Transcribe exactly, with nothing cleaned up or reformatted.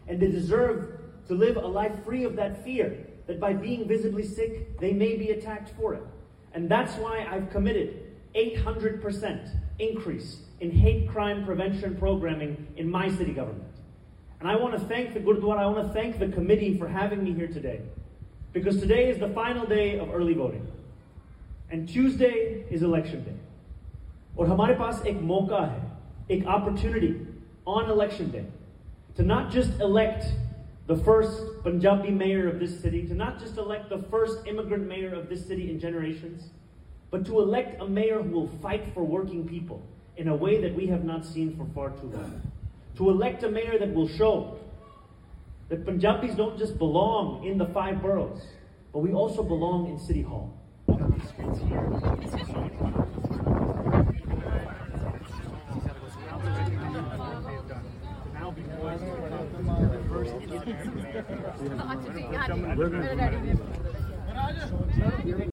And they deserve to live a life free of that fear that by being visibly sick, they may be attacked for it. And that's why I've committed eight hundred percent increase in hate crime prevention programming in my city government. And I want to thank the Gurdwara, I want to thank the committee for having me here today. Because today is the final day of early voting. And Tuesday is election day. और हमारे पास एक मौका है, एक opportunity on election day to not just elect the first Punjabi mayor of this city, to not just elect the first immigrant mayor of this city in generations, but to elect a mayor who will fight for working people in a way that we have not seen for far too long. To elect a mayor that will show that Punjabis don't just belong in the five boroughs, but we also belong in City Hall. We're going to